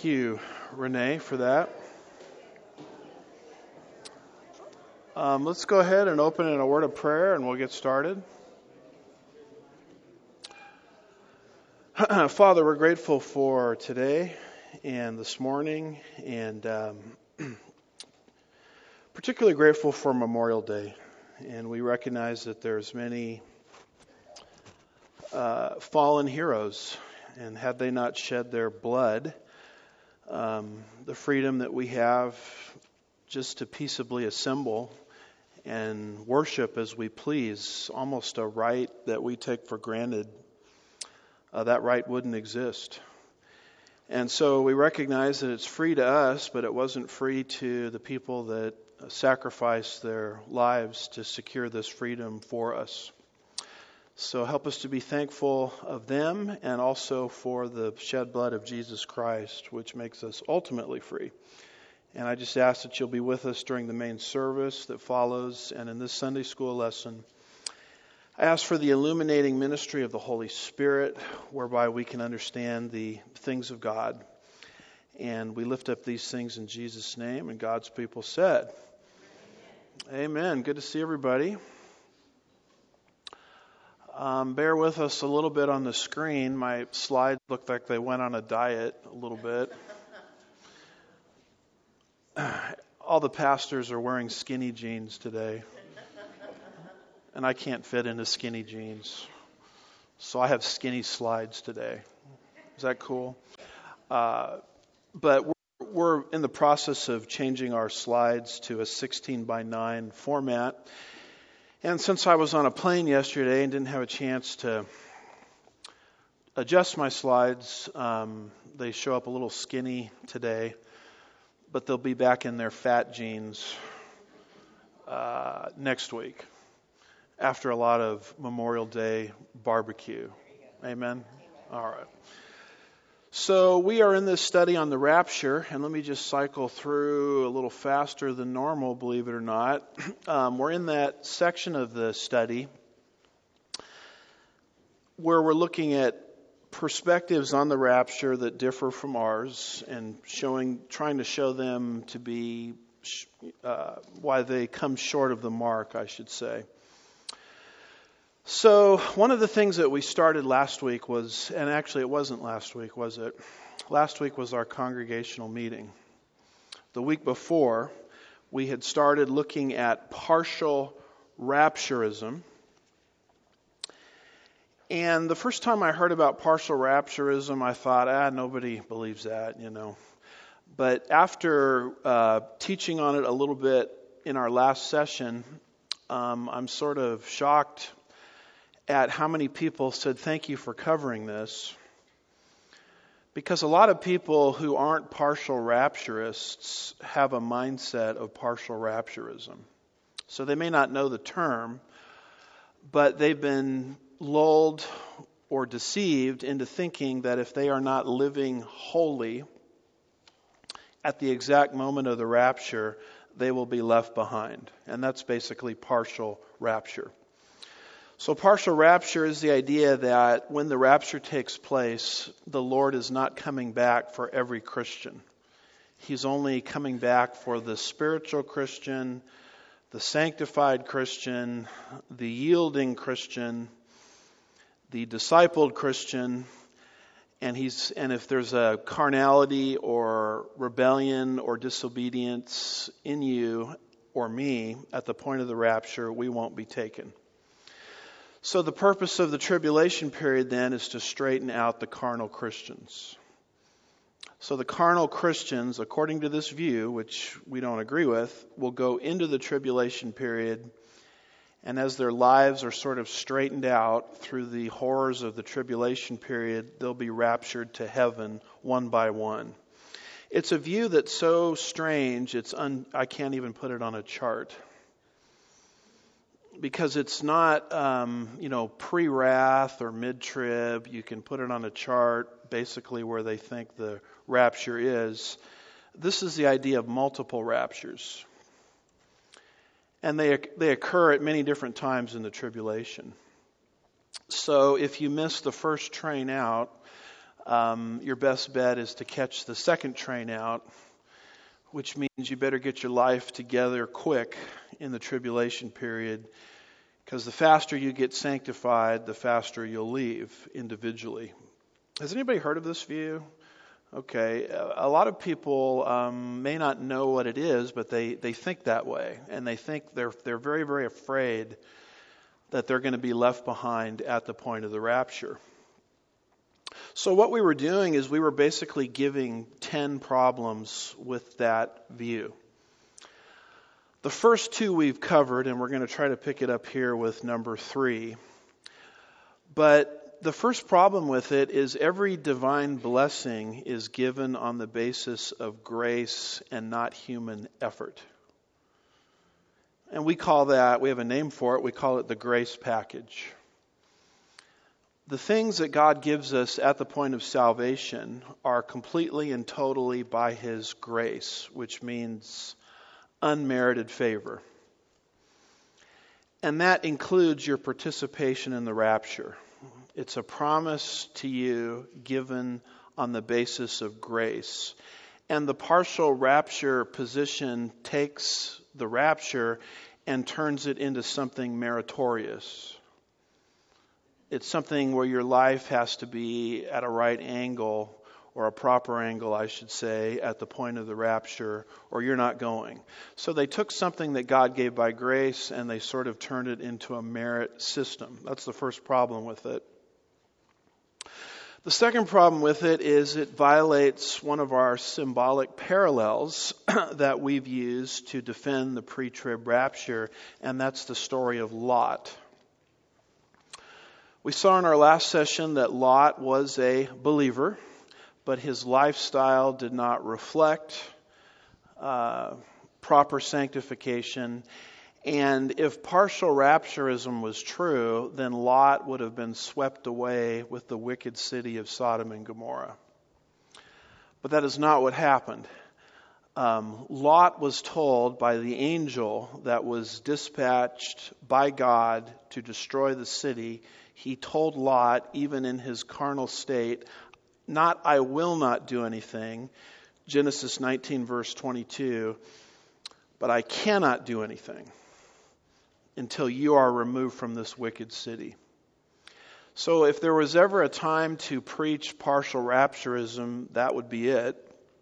Thank you, Renee, for that. Let's go ahead and open in a word of prayer and we'll get started. Father, we're grateful for today and this morning, and particularly grateful for Memorial Day. And we recognize that there's many fallen heroes, and had they not shed their blood, the freedom that we have just to peaceably assemble and worship as we please, almost a right that we take for granted, that right wouldn't exist. And so we recognize that it's free to us, but it wasn't free to the people that sacrificed their lives to secure this freedom for us. So help us to be thankful of them and also for the shed blood of Jesus Christ, which makes us ultimately free. And I just ask that you'll be with us during the main service that follows and in this Sunday school lesson. I ask for the illuminating ministry of the Holy Spirit, whereby we can understand the things of God. And we lift up these things in Jesus' name, and God's people said, Amen. Good to see everybody. Bear with us a little bit on the screen. My slides look like they went on a diet a little bit. All the pastors are wearing skinny jeans today. And I can't fit into skinny jeans. So I have skinny slides today. Is that cool? But we're in the process of changing our slides to a 16 by 9 format. And since I was on a plane yesterday and didn't have a chance to adjust my slides, they show up a little skinny today, but they'll be back in their fat jeans next week after a lot of Memorial Day barbecue. Amen? All right. So we are in this study on the rapture, and let me just cycle through a little faster than normal, believe it or not. We're in that section of the study where we're looking at perspectives on the rapture that differ from ours and trying to show them to be why they come short of the mark, I should say. So one of the things that we started last week was, and actually it wasn't last week, was it? Last week was our congregational meeting. The week before, we had started looking at partial rapturism. And the first time I heard about partial rapturism, I thought, nobody believes that, But after teaching on it a little bit in our last session, I'm sort of shocked at how many people said, thank you for covering this. Because a lot of people who aren't partial rapturists have a mindset of partial rapturism. So they may not know the term, but they've been lulled or deceived into thinking that if they are not living holy at the exact moment of the rapture, they will be left behind. And that's basically partial rapture. So partial rapture is the idea that when the rapture takes place, the Lord is not coming back for every Christian. He's only coming back for the spiritual Christian, the sanctified Christian, the yielding Christian, the discipled Christian, and if there's a carnality or rebellion or disobedience in you or me at the point of the rapture, we won't be taken. So the purpose of the tribulation period then is to straighten out the carnal Christians. So the carnal Christians, according to this view, which we don't agree with, will go into the tribulation period, and as their lives are sort of straightened out through the horrors of the tribulation period, they'll be raptured to heaven one by one. It's a view that's so strange, I can't even put it on a chart. Because it's not, pre-wrath or mid-trib. You can put it on a chart, basically where they think the rapture is. This is the idea of multiple raptures. And they occur at many different times in the tribulation. So if you miss the first train out, your best bet is to catch the second train out, which means you better get your life together quick in the tribulation period, because the faster you get sanctified, the faster you'll leave individually. Has anybody heard of this view? Okay, a lot of people may not know what it is, but they think that way, and they think they're very, very afraid that they're going to be left behind at the point of the rapture. So what we were doing is we were basically giving 10 problems with that view. The first two we've covered, and we're going to try to pick it up here with number 3. But the first problem with it is every divine blessing is given on the basis of grace and not human effort. And we have a name for it, we call it the grace package. The things that God gives us at the point of salvation are completely and totally by His grace, which means unmerited favor. And that includes your participation in the rapture. It's a promise to you given on the basis of grace. And the partial rapture position takes the rapture and turns it into something meritorious. It's something where your life has to be at a right angle, or a proper angle, I should say, at the point of the rapture, or you're not going. So they took something that God gave by grace and they sort of turned it into a merit system. That's the first problem with it. The second problem with it is it violates one of our symbolic parallels that we've used to defend the pre-trib rapture, and that's the story of Lot. We saw in our last session that Lot was a believer, but his lifestyle did not reflect proper sanctification. And if partial rapturism was true, then Lot would have been swept away with the wicked city of Sodom and Gomorrah. But that is not what happened. Lot was told by the angel that was dispatched by God to destroy the city. He told Lot, even in his carnal state, not I will not do anything, Genesis 19 verse 22, but I cannot do anything until you are removed from this wicked city. So if there was ever a time to preach partial rapturism, that would be it.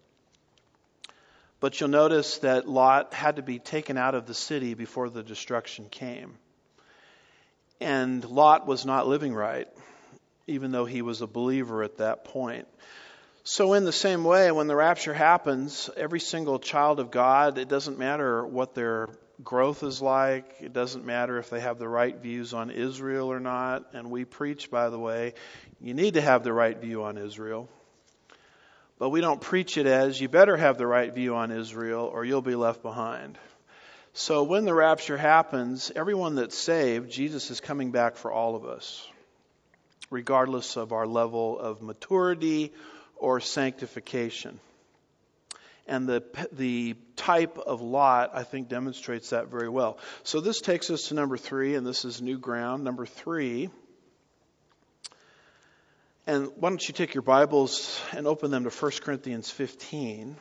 But you'll notice that Lot had to be taken out of the city before the destruction came. And Lot was not living right, even though he was a believer at that point. So in the same way, when the rapture happens, every single child of God, it doesn't matter what their growth is like. It doesn't matter if they have the right views on Israel or not. And we preach, by the way, you need to have the right view on Israel. But we don't preach it as you better have the right view on Israel or you'll be left behind. So when the rapture happens, everyone that's saved, Jesus is coming back for all of us, regardless of our level of maturity or sanctification. And the type of Lot, I think, demonstrates that very well. So this takes us to number 3, and this is new ground. Number 3. And why don't you take your Bibles and open them to 1 Corinthians 15,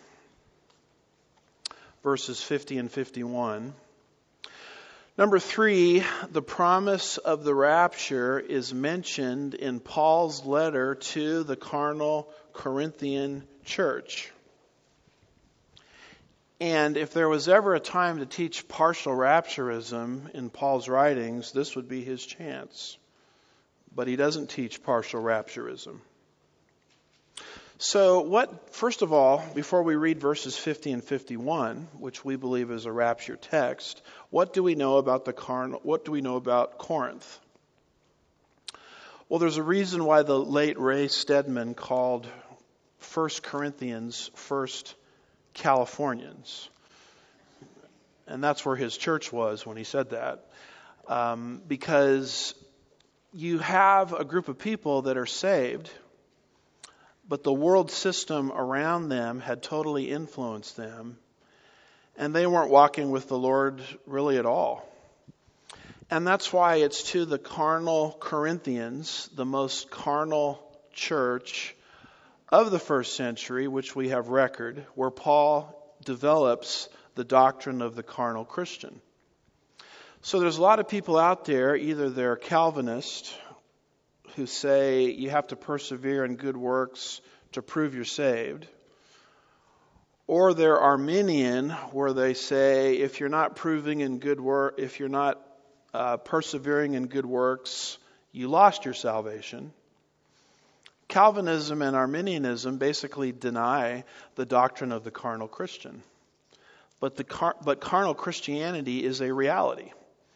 verses 50 and 51. Number 3, the promise of the rapture is mentioned in Paul's letter to the carnal Corinthian church. And if there was ever a time to teach partial rapturism in Paul's writings, this would be his chance. But he doesn't teach partial rapturism. So first of all, before we read verses 50 and 51, which we believe is a rapture text, what do we know about what do we know about Corinth? Well, there's a reason why the late Ray Stedman called 1 Corinthians First Californians. And that's where his church was when he said that. Because you have a group of people that are saved, but the world system around them had totally influenced them, and they weren't walking with the Lord really at all. And that's why it's to the carnal Corinthians, the most carnal church of the first century, which we have record, where Paul develops the doctrine of the carnal Christian. So there's a lot of people out there, either they're Calvinist, who say you have to persevere in good works to prove you're saved, or they're Arminian, where they say if you're not proving in good work, if you're not persevering in good works, you lost your salvation. Calvinism and Arminianism basically deny the doctrine of the carnal Christian. But carnal Christianity is a reality.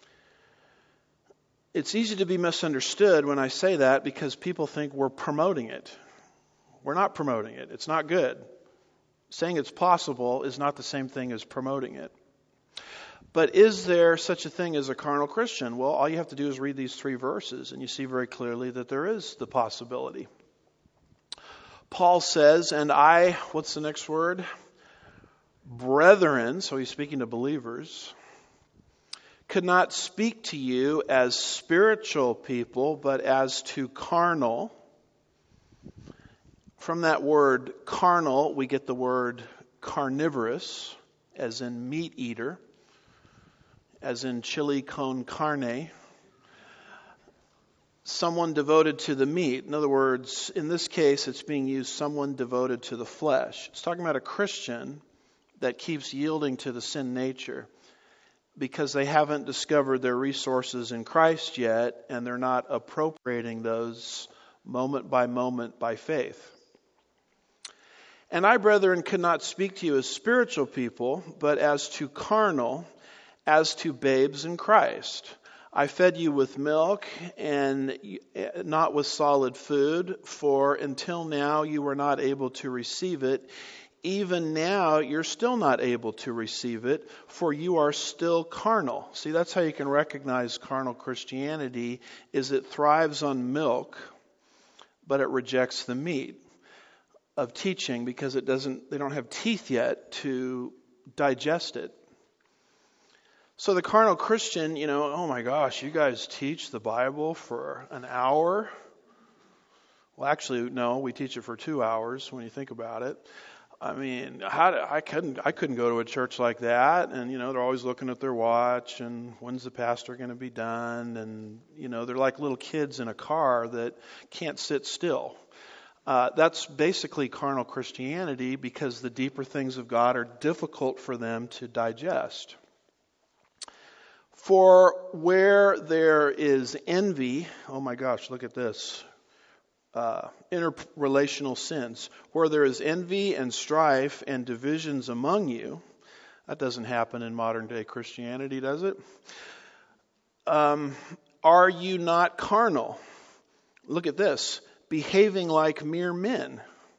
It's easy to be misunderstood when I say that because people think we're promoting it. We're not promoting it. It's not good. Saying it's possible is not the same thing as promoting it. But is there such a thing as a carnal Christian? Well, all you have to do is read these 3 verses, and you see very clearly that there is the possibility. Paul says, and I, what's the next word? Brethren, so he's speaking to believers, could not speak to you as spiritual people, but as to carnal. From that word carnal, we get the word carnivorous, as in meat eater, as in chili con carne. Someone devoted to the meat. In other words, in this case, it's being used someone devoted to the flesh. It's talking about a Christian that keeps yielding to the sin nature because they haven't discovered their resources in Christ yet, and they're not appropriating those moment by faith. And I, brethren, could not speak to you as spiritual people, but as to carnal, as to babes in Christ. I fed you with milk and not with solid food, for until now you were not able to receive it. Even now you're still not able to receive it, for you are still carnal. See, that's how you can recognize carnal Christianity, is it thrives on milk, but it rejects the meat of teaching because they don't have teeth yet to digest it. So the carnal Christian, oh my gosh, you guys teach the Bible for an hour? Well, actually, no, we teach it for 2 hours when you think about it. I mean, I couldn't go to a church like that, and they're always looking at their watch, and when's the pastor going to be done? And they're like little kids in a car that can't sit still. That's basically carnal Christianity because the deeper things of God are difficult for them to digest. For where there is envy, oh my gosh, look at this. Interrelational sins. Where there is envy and strife and divisions among you, that doesn't happen in modern day Christianity, does it? Are you not carnal? Look at this. Behaving like mere men.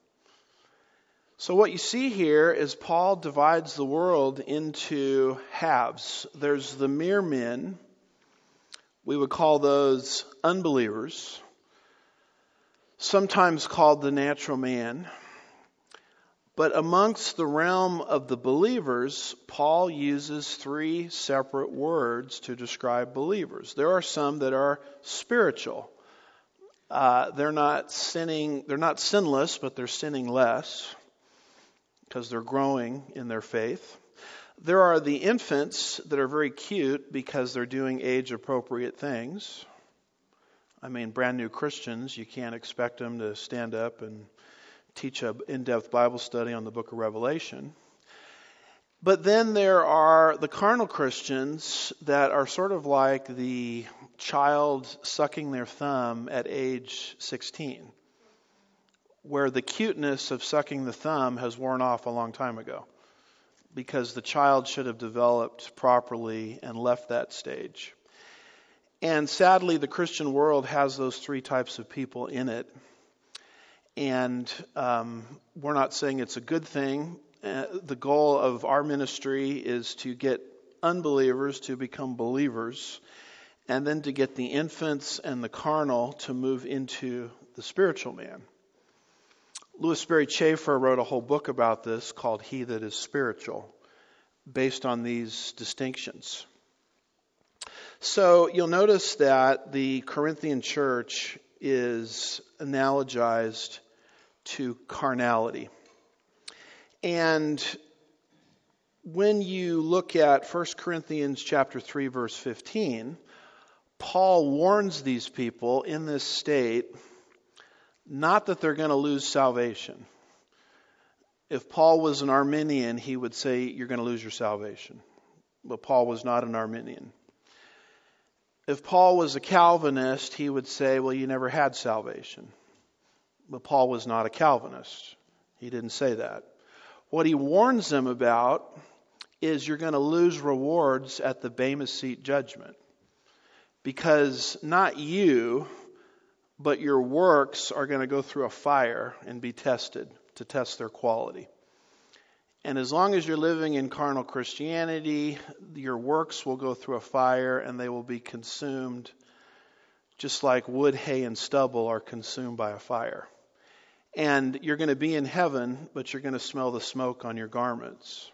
So what you see here is Paul divides the world into halves. There's the mere men. We would call those unbelievers. Sometimes called the natural man. But amongst the realm of the believers, Paul uses 3 separate words to describe believers. There are some that are spiritual. They're not sinless, but they're sinning less because they're growing in their faith. There are the infants that are very cute because they're doing age-appropriate things. I mean, brand new Christians, you can't expect them to stand up and teach an in-depth Bible study on the book of Revelation. But then there are the carnal Christians that are sort of like the child sucking their thumb at age 16, where the cuteness of sucking the thumb has worn off a long time ago because the child should have developed properly and left that stage. And sadly, the Christian world has those 3 types of people in it. And we're not saying it's a good thing. The goal of our ministry is to get unbelievers to become believers, and then to get the infants and the carnal to move into the spiritual man. Louis Sperry Chafer wrote a whole book about this called He That Is Spiritual, based on these distinctions. So you'll notice that the Corinthian church is analogized to carnality. And when you look at 1 Corinthians chapter 3, verse 15, Paul warns these people in this state not that they're going to lose salvation. If Paul was an Arminian, he would say you're going to lose your salvation. But Paul was not an Arminian. If Paul was a Calvinist, he would say, well, you never had salvation. But Paul was not a Calvinist. He didn't say that. What he warns them about is you're going to lose rewards at the Bema Seat judgment. Because not you, but your works are going to go through a fire and be tested to test their quality. And as long as you're living in carnal Christianity, your works will go through a fire and they will be consumed just like wood, hay, and stubble are consumed by a fire. And you're going to be in heaven, but you're going to smell the smoke on your garments.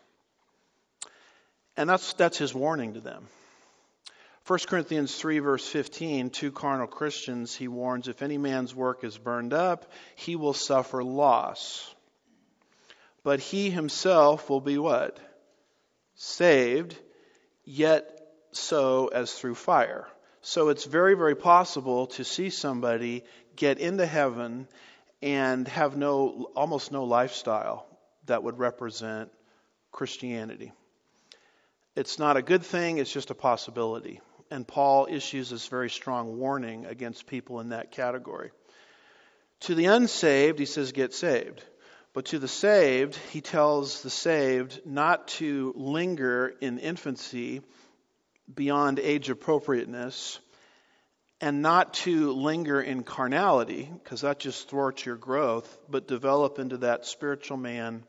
And that's his warning to them. 1 Corinthians 3, verse 15, to carnal Christians, he warns, if any man's work is burned up, he will suffer loss. But he himself will be what? Saved, yet so as through fire. So it's very, very possible to see somebody get into heaven and have almost no lifestyle that would represent Christianity. It's not a good thing, it's just a possibility. And Paul issues this very strong warning against people in that category. To the unsaved, he says, get saved. But to the saved, he tells the saved not to linger in infancy beyond age appropriateness, and not to linger in carnality, because that just thwarts your growth, but develop into that spiritual man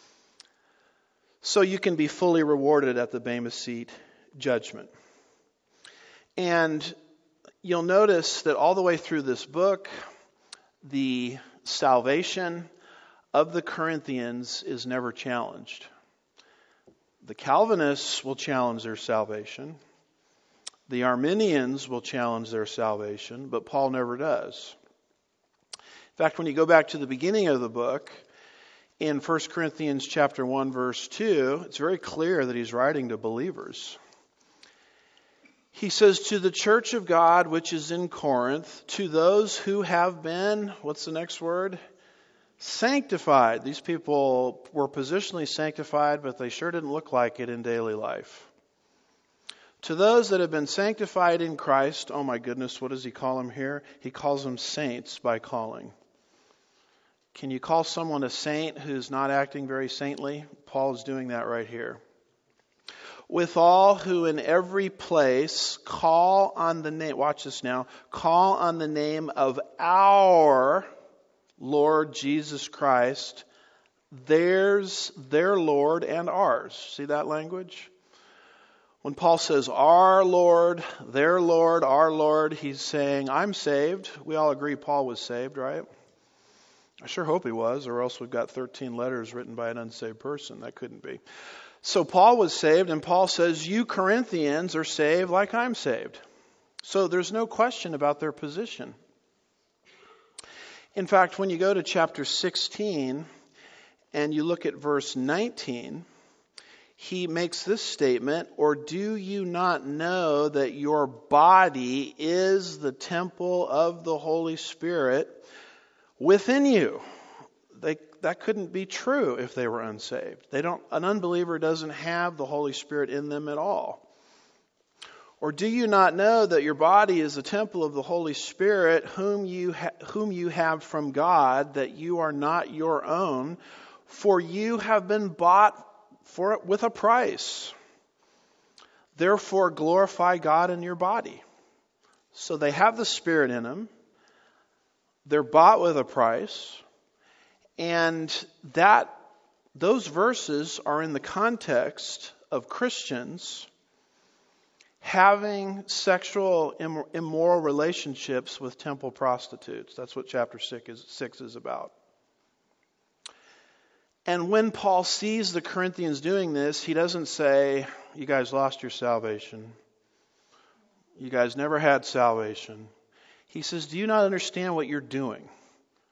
so you can be fully rewarded at the Bema Seat judgment. And you'll notice that all the way through this book, the salvation of the Corinthians is never challenged. The Calvinists will challenge their salvation. The Arminians will challenge their salvation, but Paul never does. In fact, when you go back to the beginning of the book, in 1 Corinthians chapter 1, verse 2, it's very clear that he's writing to believers. He says, to the church of God which is in Corinth, to those who have been, what's the next word? Sanctified. These people were positionally sanctified, but they sure didn't look like it in daily life. To those that have been sanctified in Christ, oh my goodness, what does he call them here? He calls them saints by calling. Can you call someone a saint who's not acting very saintly? Paul is doing that right here. With all who in every place call on the name, watch this now, call on the name of our Lord Jesus Christ, theirs, their Lord, and ours. See that language? When Paul says our Lord, their Lord, our Lord, he's saying, I'm saved. We all agree Paul was saved, right? I sure hope he was, or else we've got 13 letters written by an unsaved person. That couldn't be. So Paul was saved, and Paul says, you Corinthians are saved like I'm saved. So there's no question about their position. In fact, when you go to chapter 16 and you look at verse 19, he makes this statement, or do you not know that your body is the temple of the Holy Spirit within you? That couldn't be true if they were unsaved. An unbeliever doesn't have the Holy Spirit in them at all. Or do you not know that your body is the temple of the Holy Spirit, whom you have from God, that you are not your own, for you have been bought with a price. Therefore glorify God in your body. So they have the Spirit in them. They're bought with a price. And those verses are in the context of Christians having sexual immoral relationships with temple prostitutes. That's what chapter 6 is about. And when Paul sees the Corinthians doing this, he doesn't say, you guys lost your salvation. You guys never had salvation. He says, do you not understand what you're doing?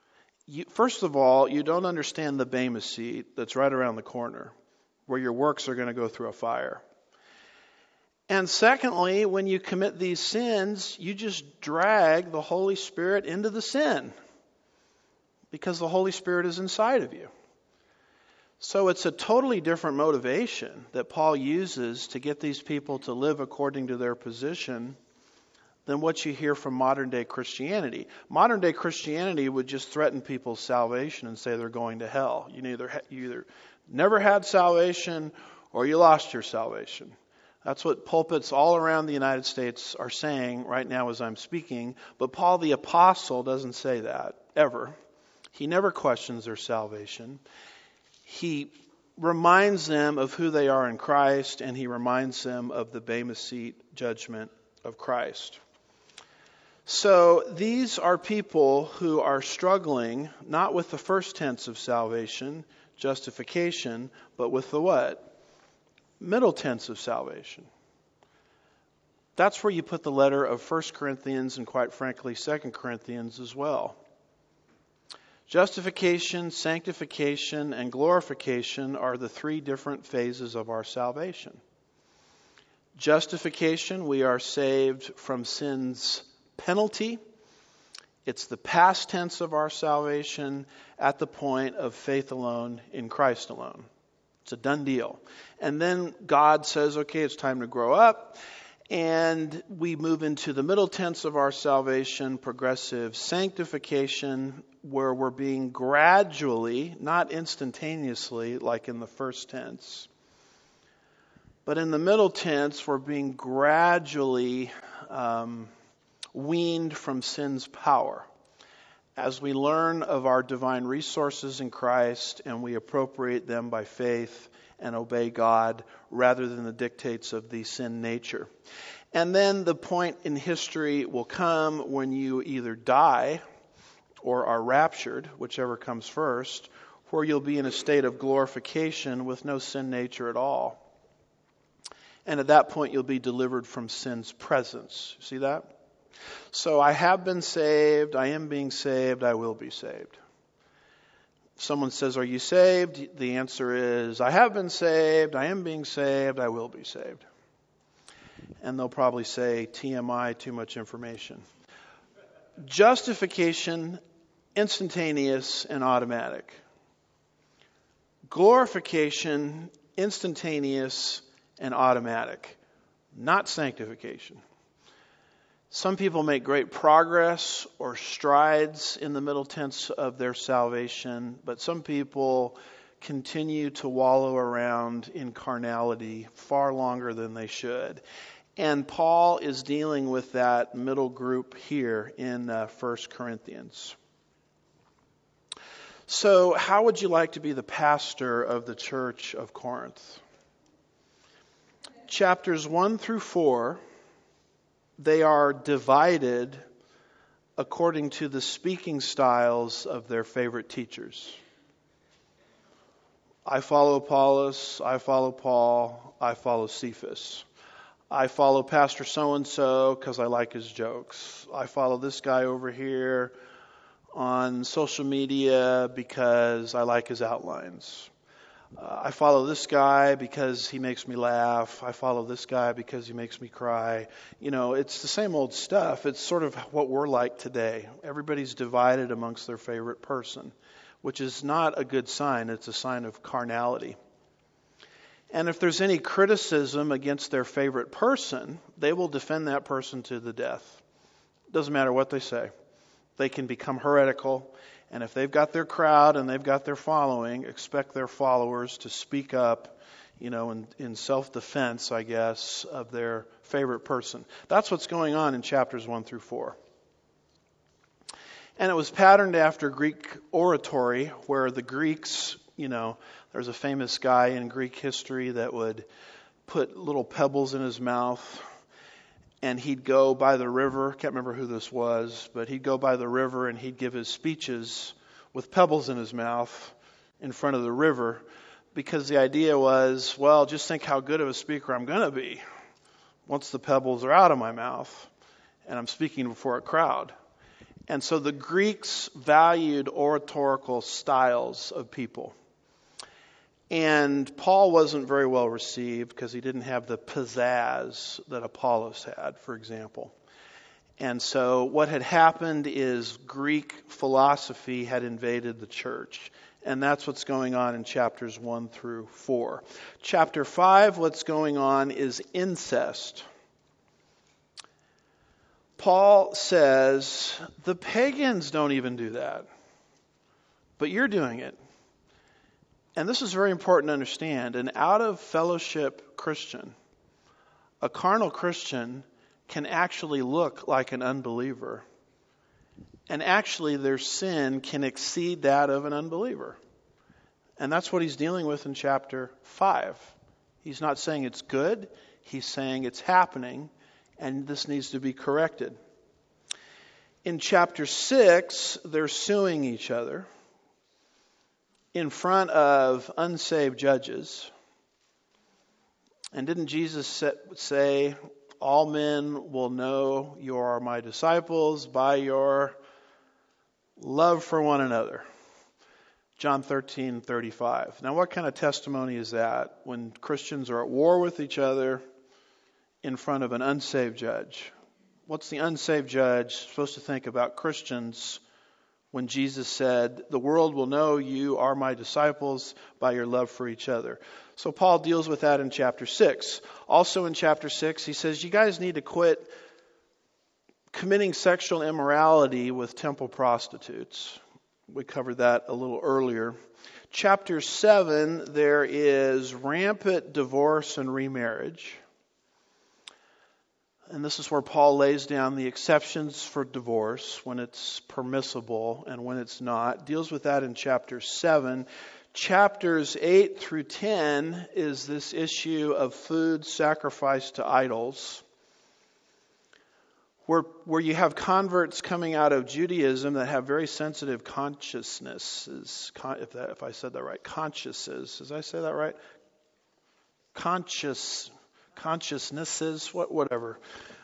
First of all, you don't understand the Bema seat that's right around the corner, where your works are going to go through a fire. And secondly, when you commit these sins, you just drag the Holy Spirit into the sin, because the Holy Spirit is inside of you. So it's a totally different motivation that Paul uses to get these people to live according to their position than what you hear from modern-day Christianity. Modern-day Christianity would just threaten people's salvation and say they're going to hell. You either never had salvation or you lost your salvation. That's what pulpits all around the United States are saying right now as I'm speaking. But Paul the Apostle doesn't say that, ever. He never questions their salvation. He reminds them of who they are in Christ, and he reminds them of the Bema seat judgment of Christ. So these are people who are struggling not with the first tense of salvation, justification, but with the what? Middle tense of salvation. That's where you put the letter of 1 Corinthians and, quite frankly, 2 Corinthians as well. Justification, sanctification, and glorification are the three different phases of our salvation. Justification, we are saved from sin's penalty. It's the past tense of our salvation at the point of faith alone in Christ alone. It's a done deal. And then God says, okay, it's time to grow up. And we move into the middle tense of our salvation, progressive sanctification, where we're being gradually, not instantaneously like in the first tense, but in the middle tense, we're being gradually weaned from sin's power as we learn of our divine resources in Christ and we appropriate them by faith and obey God rather than the dictates of the sin nature. And then the point in history will come when you either die or are raptured, whichever comes first, where you'll be in a state of glorification with no sin nature at all. And at that point, you'll be delivered from sin's presence. See that? So I have been saved, I am being saved, I will be saved. Someone says, are you saved? The answer is, I have been saved, I am being saved, I will be saved. And they'll probably say, TMI, too much information. Justification, instantaneous and automatic. Glorification, instantaneous and automatic. Not sanctification. Some people make great progress or strides in the middle tense of their salvation, but some people continue to wallow around in carnality far longer than they should. And Paul is dealing with that middle group here in 1 Corinthians. So how would you like to be the pastor of the church of Corinth? Chapters 1 through 4, they are divided according to the speaking styles of their favorite teachers. I follow Apollos, I follow Paul, I follow Cephas. I follow Pastor so-and-so because I like his jokes. I follow this guy over here on social media because I like his outlines. I follow this guy because he makes me laugh. I follow this guy because he makes me cry. You know, it's the same old stuff. It's sort of what we're like today. Everybody's divided amongst their favorite person, which is not a good sign. It's a sign of carnality. And if there's any criticism against their favorite person, they will defend that person to the death. Doesn't matter what they say. They can become heretical. And if they've got their crowd and they've got their following, expect their followers to speak up, you know, in self-defense, I guess, of their favorite person. That's what's going on in chapters 1 through 4. And it was patterned after Greek oratory, where the Greeks, you know, there's a famous guy in Greek history that would put little pebbles in his mouth, and he'd go by the river. Can't remember who this was, but he'd go by the river and he'd give his speeches with pebbles in his mouth in front of the river, because the idea was, well, just think how good of a speaker I'm going to be once the pebbles are out of my mouth and I'm speaking before a crowd. And so the Greeks valued oratorical styles of people. And Paul wasn't very well received because he didn't have the pizzazz that Apollos had, for example. And so what had happened is Greek philosophy had invaded the church. And that's what's going on in chapters 1 through 4. Chapter 5, what's going on is incest. Paul says, the pagans don't even do that, but you're doing it. And this is very important to understand. An out-of-fellowship Christian, a carnal Christian, can actually look like an unbeliever. And actually their sin can exceed that of an unbeliever. And that's what he's dealing with in chapter 5. He's not saying it's good. He's saying it's happening, and this needs to be corrected. In chapter 6, they're suing each other in front of unsaved judges. And didn't Jesus say, all men will know you are my disciples by your love for one another? John 13:35. Now what kind of testimony is that when Christians are at war with each other in front of an unsaved judge? What's the unsaved judge supposed to think about Christians when Jesus said, the world will know you are my disciples by your love for each other? So Paul deals with that in chapter 6. Also in chapter 6, he says, you guys need to quit committing sexual immorality with temple prostitutes. We covered that a little earlier. Chapter 7, there is rampant divorce and remarriage. And this is where Paul lays down the exceptions for divorce, when it's permissible and when it's not. Deals with that in chapter 7. Chapters 8 through 10 is this issue of food sacrificed to idols, where you have converts coming out of Judaism that have very sensitive consciousnesses. If I said that right, consciences. Did I say that right? Consciousnesses, whatever.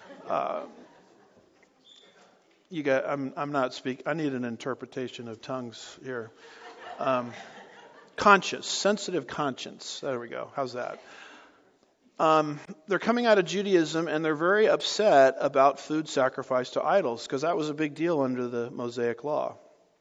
I'm not speaking. I need an interpretation of tongues here. Sensitive conscience. There we go. How's that? They're coming out of Judaism and they're very upset about food sacrificed to idols because that was a big deal under the Mosaic Law.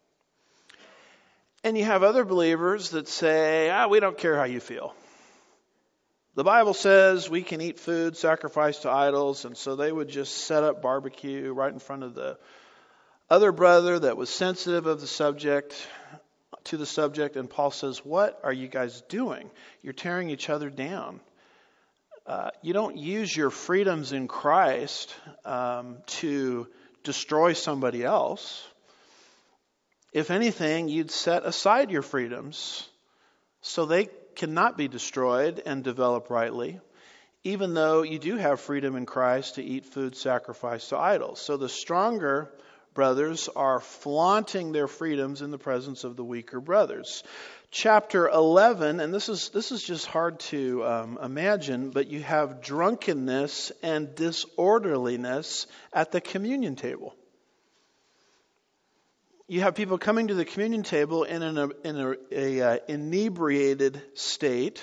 And you have other believers that say, we don't care how you feel. The Bible says we can eat food sacrificed to idols, and so they would just set up barbecue right in front of the other brother that was sensitive to the subject, and Paul says, what are you guys doing? You're tearing each other down. You don't use your freedoms in Christ to destroy somebody else. If anything, you'd set aside your freedoms so they cannot be destroyed and develop rightly, even though you do have freedom in Christ to eat food sacrificed to idols. So the stronger brothers are flaunting their freedoms in the presence of the weaker brothers. Chapter 11, and this is just hard to imagine, but you have drunkenness and disorderliness at the communion table. You have people coming to the communion table in an inebriated state.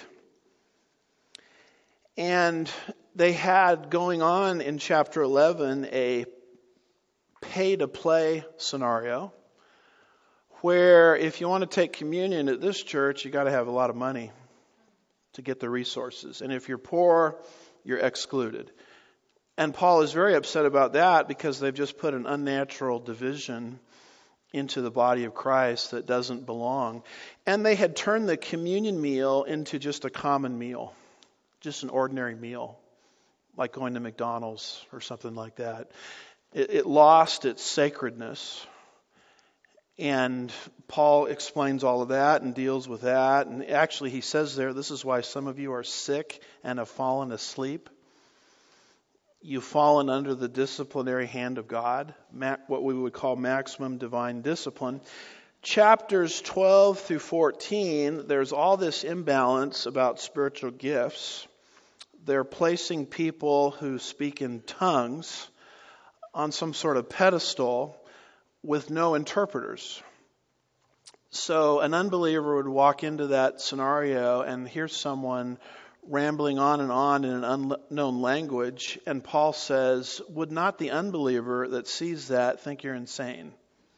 And they had going on in chapter 11 a pay-to-play scenario where if you want to take communion at this church, you got to have a lot of money to get the resources. And if you're poor, you're excluded. And Paul is very upset about that because they've just put an unnatural division into the body of Christ that doesn't belong. And they had turned the communion meal into just a common meal, just an ordinary meal, like going to McDonald's or something like that. It lost its sacredness. And Paul explains all of that and deals with that. And actually he says there, this is why some of you are sick and have fallen asleep. You've fallen under the disciplinary hand of God, what we would call maximum divine discipline. Chapters 12 through 14, there's all this imbalance about spiritual gifts. They're placing people who speak in tongues on some sort of pedestal with no interpreters. So an unbeliever would walk into that scenario and hear someone rambling on in an unknown language, and Paul says, would not the unbeliever that sees that think you're insane?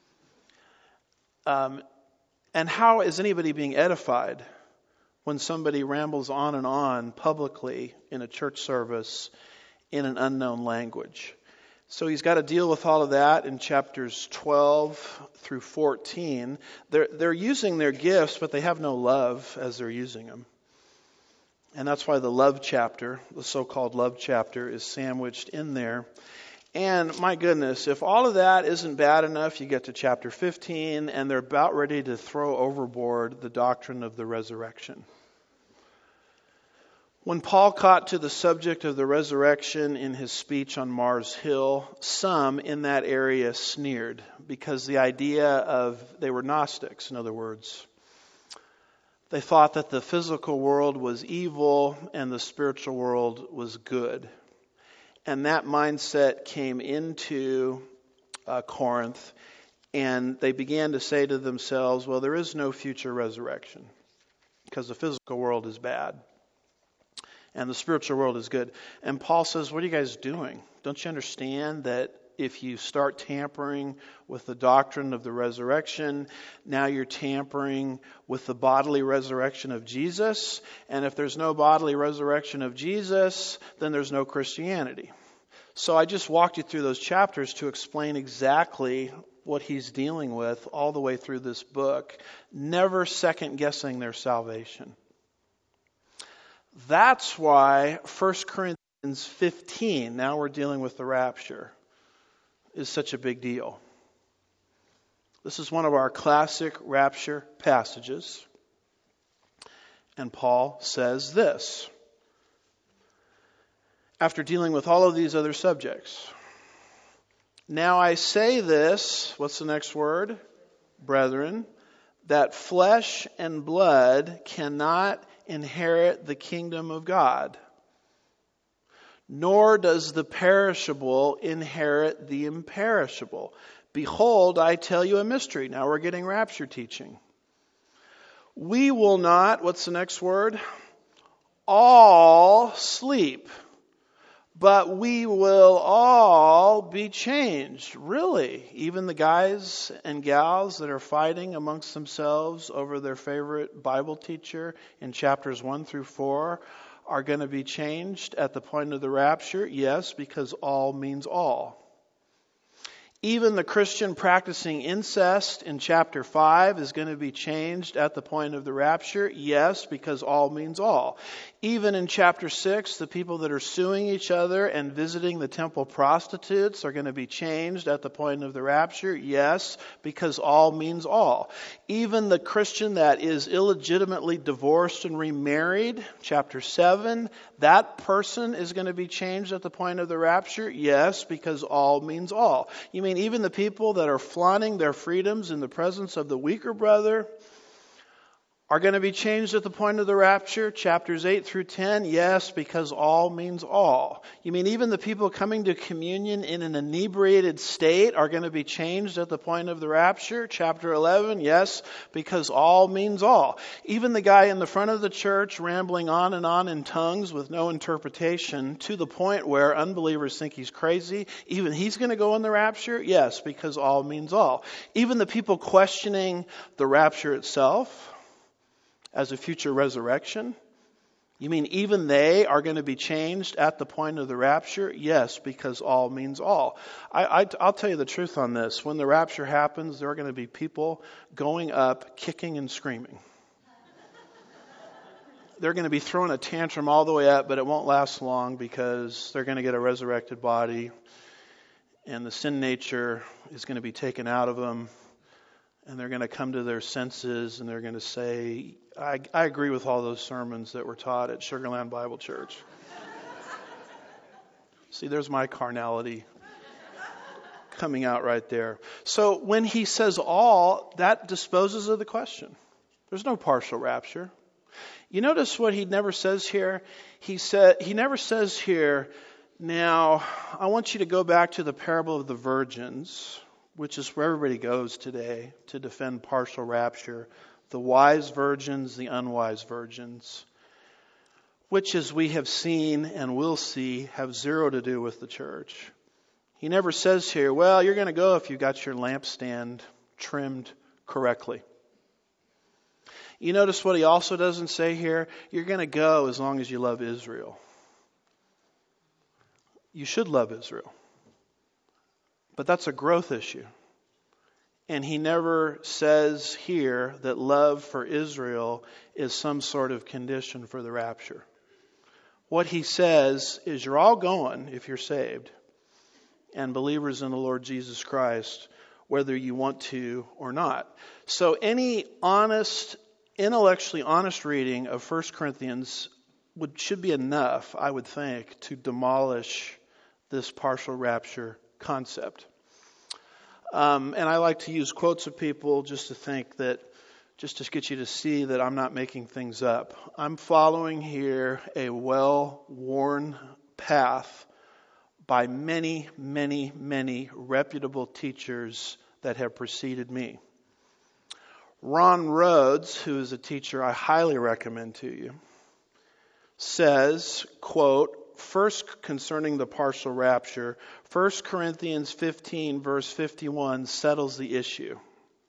And how is anybody being edified when somebody rambles on and on publicly in a church service in an unknown language? So he's got to deal with all of that in chapters 12 through 14. They're using their gifts, but they have no love as they're using them. And that's why the love chapter, the so-called love chapter, is sandwiched in there. And my goodness, if all of that isn't bad enough, you get to chapter 15, and they're about ready to throw overboard the doctrine of the resurrection. When Paul caught to the subject of the resurrection in his speech on Mars Hill, some in that area sneered because the idea of, they were Gnostics, in other words. They thought that the physical world was evil and the spiritual world was good. And that mindset came into Corinth, and they began to say to themselves, well, there is no future resurrection because the physical world is bad and the spiritual world is good. And Paul says, what are you guys doing? Don't you understand that if you start tampering with the doctrine of the resurrection, now you're tampering with the bodily resurrection of Jesus. And if there's no bodily resurrection of Jesus, then there's no Christianity. So I just walked you through those chapters to explain exactly what he's dealing with all the way through this book, never second guessing their salvation. That's why 1 Corinthians 15, now we're dealing with the rapture, is such a big deal. This is one of our classic rapture passages. And Paul says this, after dealing with all of these other subjects. Now I say this, what's the next word? Brethren, that flesh and blood cannot inherit the kingdom of God, nor does the perishable inherit the imperishable. Behold, I tell you a mystery. Now we're getting rapture teaching. We will not, what's the next word? All sleep, but we will all be changed. Really? Even the guys and gals that are fighting amongst themselves over their favorite Bible teacher in chapters 1 through 4 are going to be changed at the point of the rapture? Yes, because all means all. Even the Christian practicing incest in chapter 5 is going to be changed at the point of the rapture. Yes, because all means all. Even in chapter 6, the people that are suing each other and visiting the temple prostitutes are going to be changed at the point of the rapture. Yes, because all means all. Even the Christian that is illegitimately divorced and remarried, chapter 7, that person is going to be changed at the point of the rapture. Yes, because all means all. You mean even the people that are flaunting their freedoms in the presence of the weaker brother are going to be changed at the point of the rapture? Chapters 8 through 10, yes, because all means all. You mean even the people coming to communion in an inebriated state are going to be changed at the point of the rapture? Chapter 11, yes, because all means all. Even the guy in the front of the church rambling on in tongues with no interpretation to the point where unbelievers think he's crazy, even he's going to go in the rapture? Yes, because all means all. Even the people questioning the rapture itself as a future resurrection? You mean even they are going to be changed at the point of the rapture? Yes, because all means all. I'll tell you the truth on this. When the rapture happens, there are going to be people going up, kicking and screaming. They're going to be throwing a tantrum all the way up, but it won't last long because they're going to get a resurrected body and the sin nature is going to be taken out of them. And they're going to come to their senses and they're going to say, I agree with all those sermons that were taught at Sugarland Bible Church. See, there's my carnality coming out right there. So when he says all, that disposes of the question. There's no partial rapture. You notice what he never says here? He never says here, now, I want you to go back to the parable of the virgins, which is where everybody goes today to defend partial rapture, the wise virgins, the unwise virgins, which, as we have seen and will see, have zero to do with the church. He never says here, well, you're going to go if you got your lampstand trimmed correctly. You notice what he also doesn't say here? You're going to go as long as you love Israel. You should love Israel. But that's a growth issue. And he never says here that love for Israel is some sort of condition for the rapture. What he says is you're all going if you're saved and believers in the Lord Jesus Christ, whether you want to or not. So any intellectually honest reading of 1 Corinthians should be enough, I would think, to demolish this partial rapture concept. And I like to use quotes of people just to get you to see that I'm not making things up. I'm following here a well-worn path by many, many, many reputable teachers that have preceded me. Ron Rhodes, who is a teacher I highly recommend to you, says, quote, first concerning the partial rapture, 1 Corinthians 15 verse 51 settles the issue.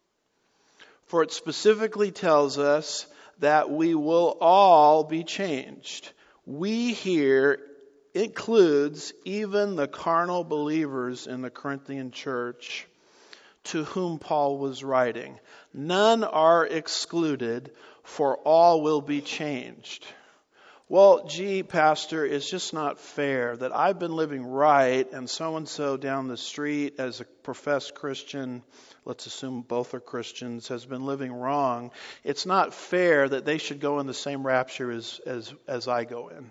For it specifically tells us that we will all be changed. We here includes even the carnal believers in the Corinthian church to whom Paul was writing. None are excluded, for all will be changed. Well, gee, Pastor, it's just not fair that I've been living right and so-and-so down the street as a professed Christian, let's assume both are Christians, has been living wrong. It's not fair that they should go in the same rapture as I go in.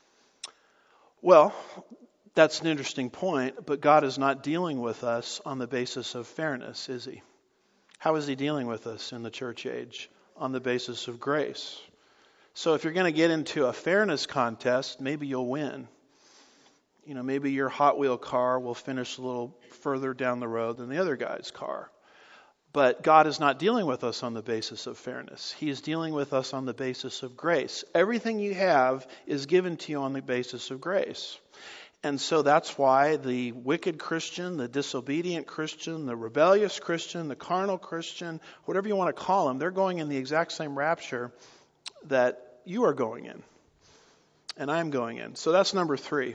Well, that's an interesting point, but God is not dealing with us on the basis of fairness, is He? How is He dealing with us in the church age? On the basis of grace. So if you're going to get into a fairness contest, maybe you'll win. You know, maybe your Hot Wheel car will finish a little further down the road than the other guy's car. But God is not dealing with us on the basis of fairness. He is dealing with us on the basis of grace. Everything you have is given to you on the basis of grace. And so that's why the wicked Christian, the disobedient Christian, the rebellious Christian, the carnal Christian, whatever you want to call them, they're going in the exact same rapture that you are going in. And I'm going in. So that's number 3.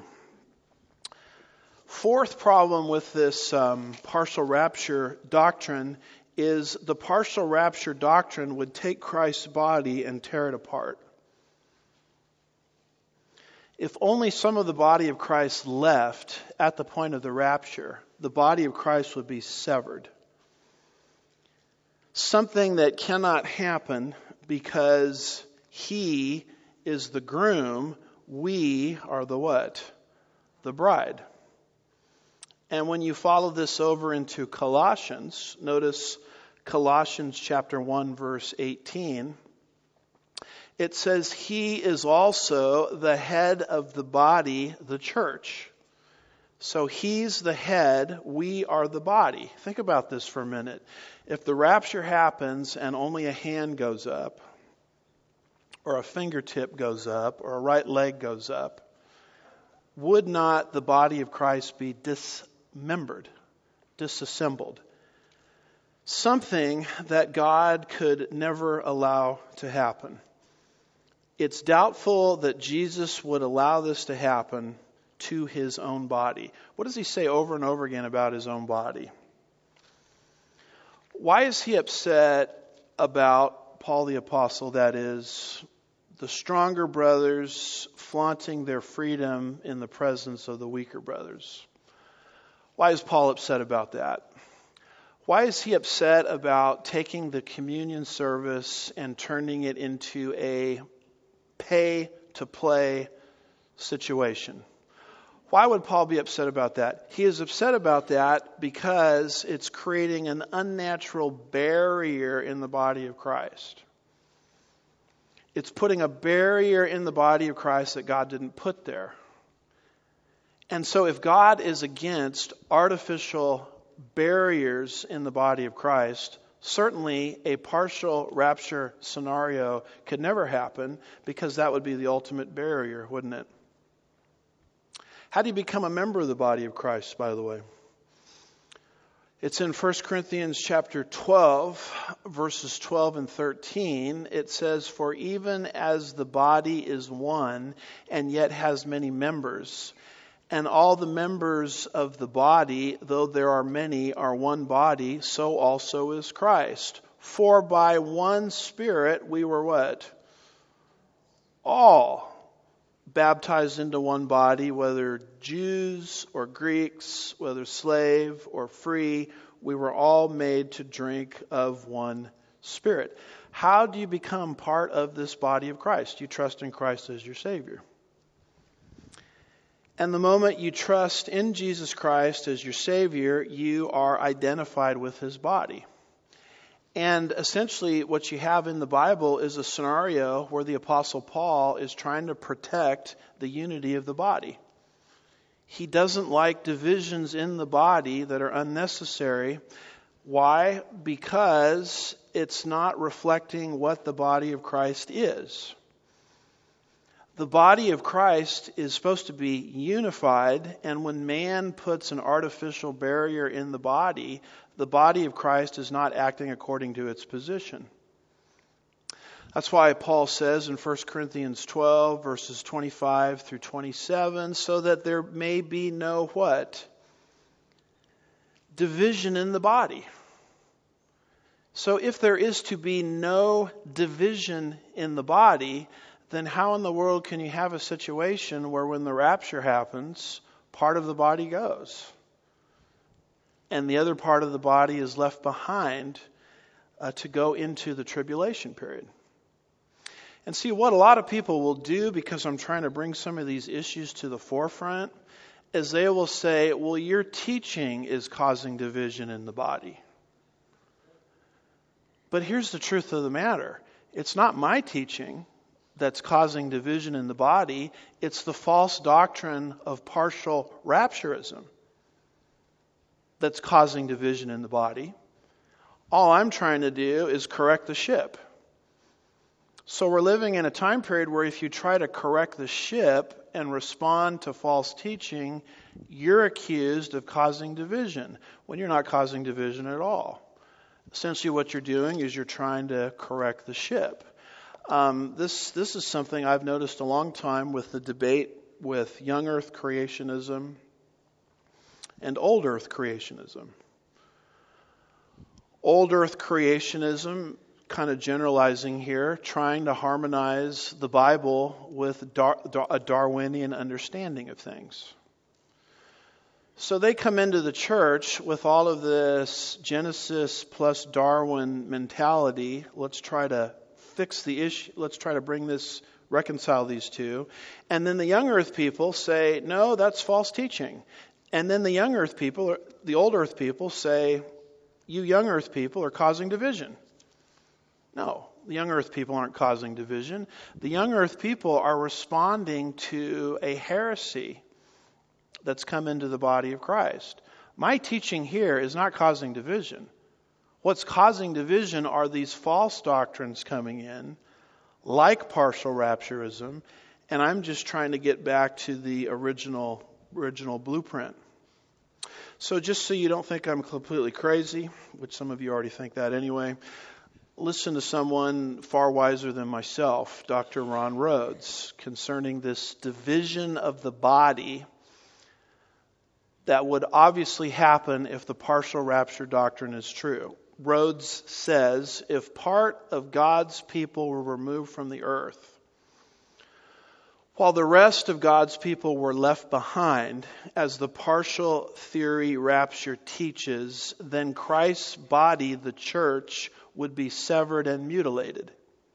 Fourth problem with this partial rapture doctrine is the partial rapture doctrine would take Christ's body and tear it apart. If only some of the body of Christ left at the point of the rapture, the body of Christ would be severed. Something that cannot happen because He is the groom, we are the what? The bride. And when you follow this over into Colossians, notice Colossians chapter 1 verse 18, it says He is also the head of the body, the church. So He's the head, we are the body. Think about this for a minute. If the rapture happens and only a hand goes up, or a fingertip goes up, or a right leg goes up, would not the body of Christ be dismembered, disassembled? Something that God could never allow to happen. It's doubtful that Jesus would allow this to happen to His own body. What does He say over and over again about His own body? Why is He upset about Paul the Apostle, that is, the stronger brothers flaunting their freedom in the presence of the weaker brothers? Why is Paul upset about that? Why is he upset about taking the communion service and turning it into a pay-to-play situation? Why would Paul be upset about that? He is upset about that because it's creating an unnatural barrier in the body of Christ. It's putting a barrier in the body of Christ that God didn't put there. And so if God is against artificial barriers in the body of Christ, certainly a partial rapture scenario could never happen, because that would be the ultimate barrier, wouldn't it? How do you become a member of the body of Christ, by the way? It's in 1 Corinthians chapter 12, verses 12 and 13. It says, "For even as the body is one and yet has many members, and all the members of the body, though there are many, are one body, so also is Christ. For by one Spirit we were" what? All baptized into one body, whether Jews or Greeks, whether slave or free, we were all made to drink of one Spirit. How do you become part of this body of Christ? You trust in Christ as your Savior. And the moment you trust in Jesus Christ as your Savior, you are identified with His body. And essentially what you have in the Bible is a scenario where the Apostle Paul is trying to protect the unity of the body. He doesn't like divisions in the body that are unnecessary. Why? Because it's not reflecting what the body of Christ is. The body of Christ is supposed to be unified, and when man puts an artificial barrier in the body of Christ is not acting according to its position. That's why Paul says in 1 Corinthians 12, verses 25 through 27, so that there may be no what? Division in the body. So if there is to be no division in the body, then how in the world can you have a situation where when the rapture happens, part of the body goes and the other part of the body is left behind to go into the tribulation period? And see, what a lot of people will do, because I'm trying to bring some of these issues to the forefront, is they will say, well, your teaching is causing division in the body. But here's the truth of the matter. It's not my teaching that's causing division in the body. It's the false doctrine of partial rapturism that's causing division in the body. All I'm trying to do is correct the ship. So we're living in a time period where if you try to correct the ship and respond to false teaching, you're accused of causing division when you're not causing division at all. Essentially what you're doing is you're trying to correct the ship. This is something I've noticed a long time with the debate with young earth creationism and old earth creationism. Old earth creationism, kind of generalizing here, trying to harmonize the Bible with a Darwinian understanding of things. So they come into the church with all of this Genesis plus Darwin mentality. Let's try to fix the issue. Let's try to reconcile these two. And then the young earth people say, no, that's false teaching. And then the young earth people, the old earth people say, you young earth people are causing division. No, the young earth people aren't causing division. The young earth people are responding to a heresy that's come into the body of Christ. My teaching here is not causing division. What's causing division are these false doctrines coming in, like partial rapturism, and I'm just trying to get back to the original blueprint. So just so you don't think I'm completely crazy, which some of you already think that anyway, listen to someone far wiser than myself, Dr. Ron Rhodes, concerning this division of the body that would obviously happen if the partial rapture doctrine is true. Rhodes says, if part of God's people were removed from the earth, while the rest of God's people were left behind, as the partial theory rapture teaches, then Christ's body, the church, would be severed and mutilated.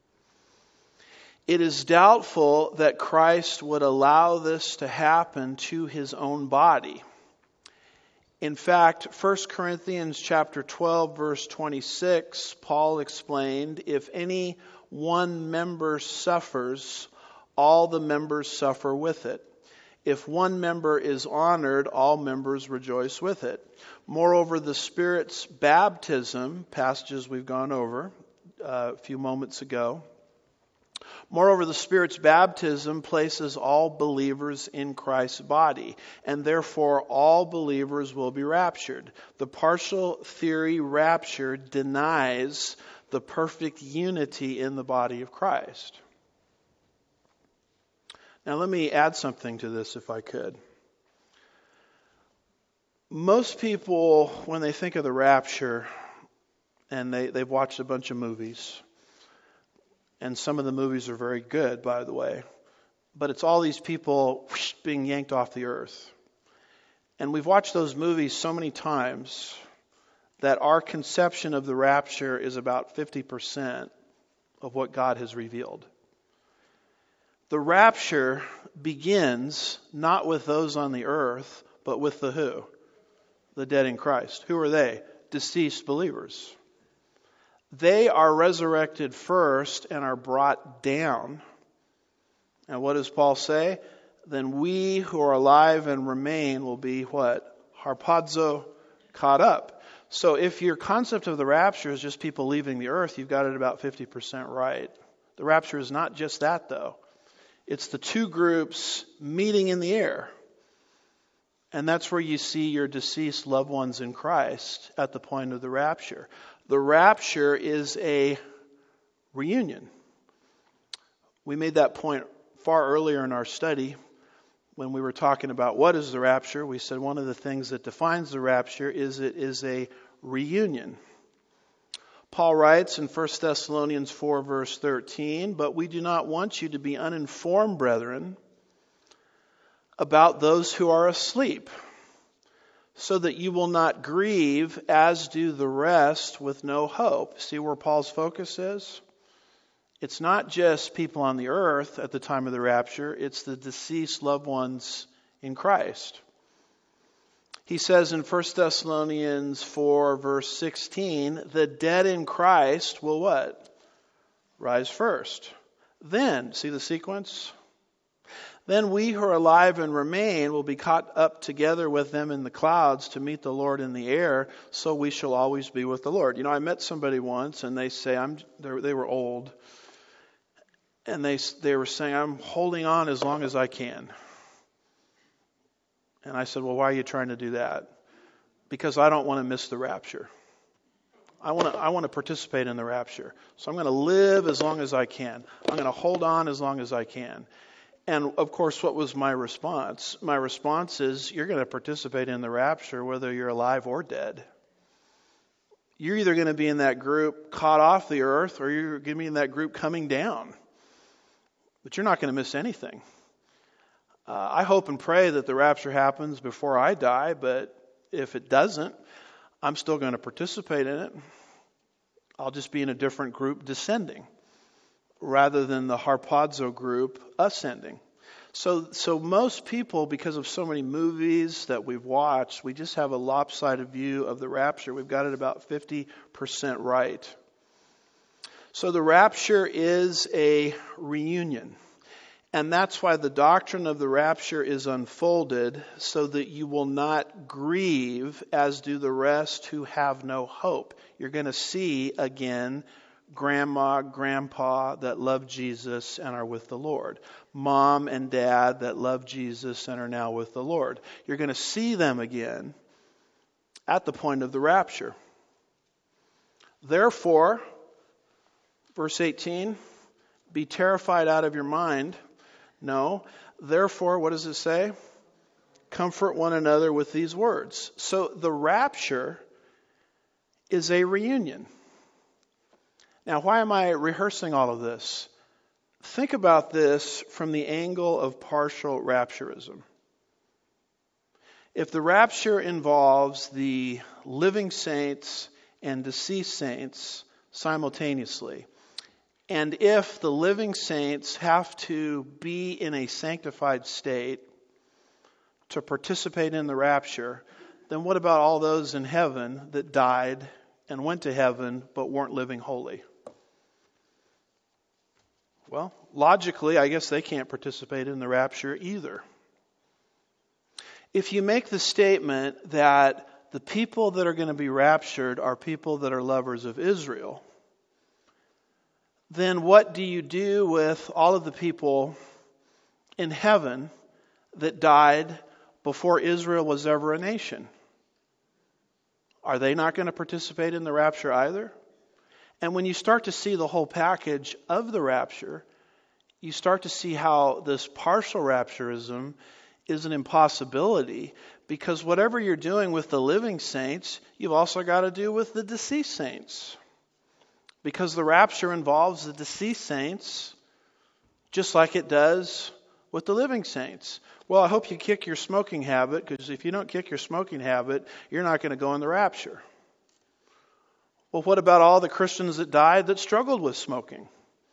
It is doubtful that Christ would allow this to happen to his own body. In fact, 1 Corinthians chapter 12, verse 26, Paul explained, if any one member suffers, all the members suffer with it. If one member is honored, all members rejoice with it. Moreover, the Spirit's baptism, passages we've gone over a few moments ago. Moreover, the Spirit's baptism places all believers in Christ's body, and therefore all believers will be raptured. The partial theory rapture denies the perfect unity in the body of Christ. Now let me add something to this if I could. Most people, when they think of the rapture, and they've watched a bunch of movies, and some of the movies are very good, by the way, but it's all these people being yanked off the earth. And we've watched those movies so many times that our conception of the rapture is about 50% of what God has revealed. The rapture begins not with those on the earth, but with the who? The dead in Christ. Who are they? Deceased believers. They are resurrected first and are brought down. And what does Paul say? Then we who are alive and remain will be what? Harpazo, caught up. So if your concept of the rapture is just people leaving the earth, you've got it about 50% right. The rapture is not just that, though. It's the two groups meeting in the air. And that's where you see your deceased loved ones in Christ at the point of the rapture. The rapture is a reunion. We made that point far earlier in our study when we were talking about what is the rapture. We said one of the things that defines the rapture is it is a reunion. Paul writes in 1 Thessalonians 4 verse 13, "But we do not want you to be uninformed, brethren, about those who are asleep, so that you will not grieve as do the rest with no hope." See where Paul's focus is? It's not just people on the earth at the time of the rapture, it's the deceased loved ones in Christ. He says in 1 Thessalonians 4 verse 16, the dead in Christ will what? Rise first. Then, see the sequence? Then we who are alive and remain will be caught up together with them in the clouds to meet the Lord in the air, so we shall always be with the Lord. You know, I met somebody once and they say, they were old, and they were saying, I'm holding on as long as I can. And I said, well, why are you trying to do that? Because I don't want to miss the rapture. I want to participate in the rapture. So I'm going to live as long as I can. I'm going to hold on as long as I can. And of course, what was my response? My response is, you're going to participate in the rapture whether you're alive or dead. You're either going to be in that group caught off the earth, or you're going to be in that group coming down. But you're not going to miss anything. I hope and pray that the rapture happens before I die, but if it doesn't, I'm still going to participate in it. I'll just be in a different group descending, rather than the harpazo group ascending. So most people, because of so many movies that we've watched, we just have a lopsided view of the rapture. We've got it about 50% right. So the rapture is a reunion. And that's why the doctrine of the rapture is unfolded, so that you will not grieve as do the rest who have no hope. You're going to see again grandma, grandpa that love Jesus and are with the Lord. Mom and dad that love Jesus and are now with the Lord. You're going to see them again at the point of the rapture. Therefore, verse 18, be terrified out of your mind. No. Therefore, what does it say? Comfort one another with these words. So the rapture is a reunion. Now, why am I rehearsing all of this? Think about this from the angle of partial rapturism. If the rapture involves the living saints and deceased saints simultaneously, and if the living saints have to be in a sanctified state to participate in the rapture, then what about all those in heaven that died and went to heaven but weren't living holy? Well, logically, I guess they can't participate in the rapture either. If you make the statement that the people that are going to be raptured are people that are lovers of Israel, then what do you do with all of the people in heaven that died before Israel was ever a nation? Are they not going to participate in the rapture either? And when you start to see the whole package of the rapture, you start to see how this partial rapturism is an impossibility, because whatever you're doing with the living saints, you've also got to do with the deceased saints. Because the rapture involves the deceased saints just like it does with the living saints. Well, I hope you kick your smoking habit, because if you don't kick your smoking habit, you're not going to go in the rapture. Well, what about all the Christians that died that struggled with smoking?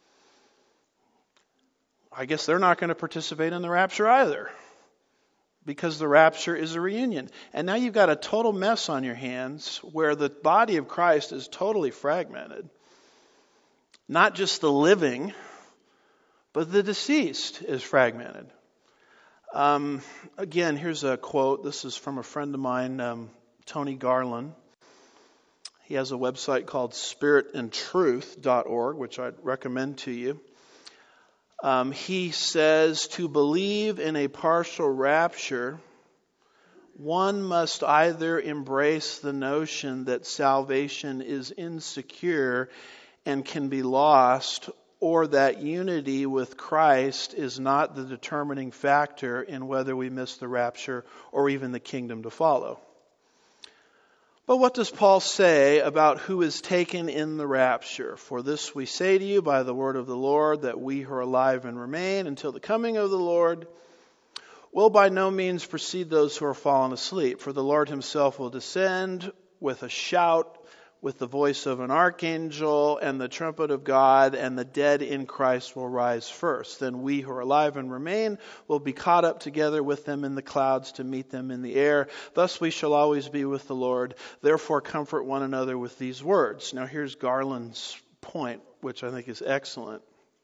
I guess they're not going to participate in the rapture either, because the rapture is a reunion. And now you've got a total mess on your hands where the body of Christ is totally fragmented. Not just the living, but the deceased is fragmented. Again, here's a quote. This is from a friend of mine, Tony Garland. He has a website called spiritandtruth.org, which I'd recommend to you. He says, to believe in a partial rapture, one must either embrace the notion that salvation is insecure and can be lost, or that unity with Christ is not the determining factor in whether we miss the rapture or even the kingdom to follow. But what does Paul say about who is taken in the rapture? For this we say to you by the word of the Lord, that we who are alive and remain until the coming of the Lord will by no means precede those who are fallen asleep. For the Lord himself will descend with a shout, with the voice of an archangel and the trumpet of God, and the dead in Christ will rise first. Then we who are alive and remain will be caught up together with them in the clouds to meet them in the air. Thus we shall always be with the Lord. Therefore comfort one another with these words. Now here's Garland's point, which I think is excellent.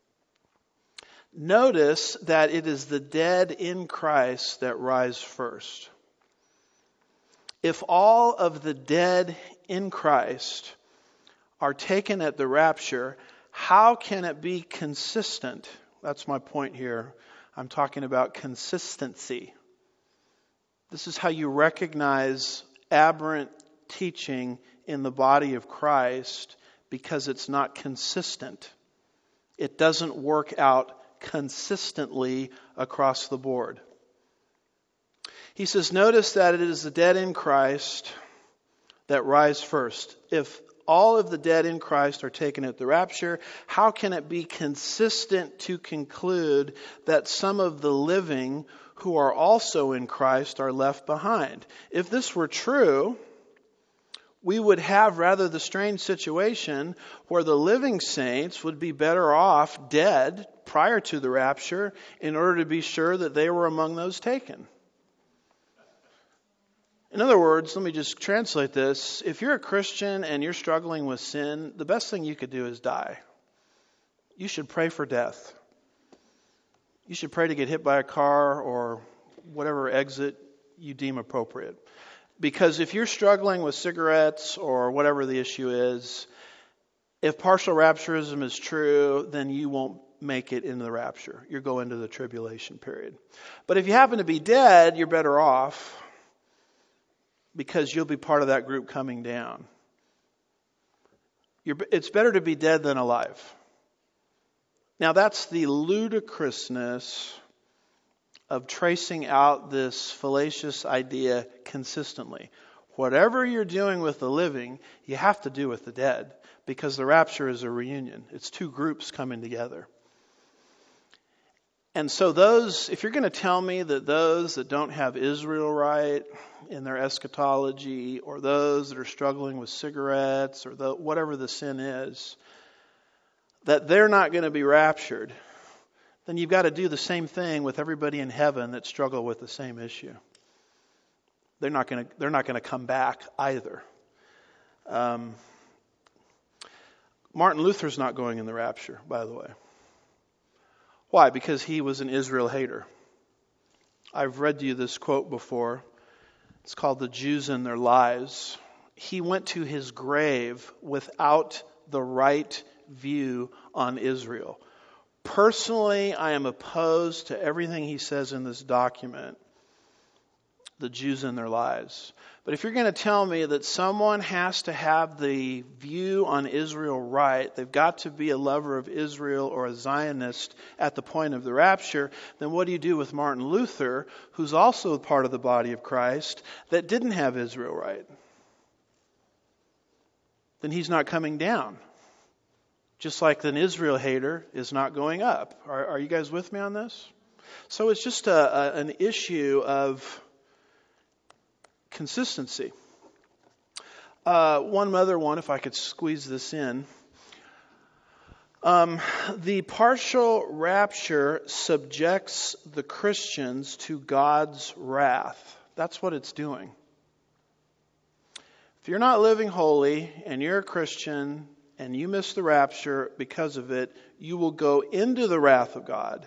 Notice that it is the dead in Christ that rise first. If all of the dead in Christ are taken at the rapture, how can it be consistent? That's my point here. I'm talking about consistency. This is how you recognize aberrant teaching in the body of Christ, because it's not consistent. It doesn't work out consistently across the board. He says, notice that it is the dead in Christ that rise first. If all of the dead in Christ are taken at the rapture, how can it be consistent to conclude that some of the living who are also in Christ are left behind? If this were true, we would have rather the strange situation where the living saints would be better off dead prior to the rapture in order to be sure that they were among those taken. In other words, let me just translate this. If you're a Christian and you're struggling with sin, the best thing you could do is die. You should pray for death. You should pray to get hit by a car or whatever exit you deem appropriate. Because if you're struggling with cigarettes or whatever the issue is, if partial rapturism is true, then you won't make it into the rapture. You'll go into the tribulation period. But if you happen to be dead, you're better off, because you'll be part of that group coming down. It's better to be dead than alive. Now that's the ludicrousness of tracing out this fallacious idea consistently. Whatever you're doing with the living, you have to do with the dead, because the rapture is a reunion. It's two groups coming together. And so if you're going to tell me that those that don't have Israel right in their eschatology, or those that are struggling with cigarettes, or whatever the sin is, that they're not going to be raptured, then you've got to do the same thing with everybody in heaven that struggle with the same issue. They're not going to come back either. Martin Luther's not going in the rapture, by the way. Why? Because he was an Israel hater. I've read to you this quote before. It's called "The Jews and Their Lies." He went to his grave without the right view on Israel. Personally, I am opposed to everything he says in this document, the Jews and their lies. But if you're going to tell me that someone has to have the view on Israel right, they've got to be a lover of Israel or a Zionist at the point of the rapture, then what do you do with Martin Luther, who's also part of the body of Christ, that didn't have Israel right? Then he's not coming down. Just like an Israel hater is not going up. Are you guys with me on this? So it's just an issue of consistency. One other one, if I could squeeze this in. The partial rapture subjects the Christians to God's wrath. That's what it's doing. If you're not living holy and you're a Christian and you miss the rapture because of it, you will go into the wrath of God.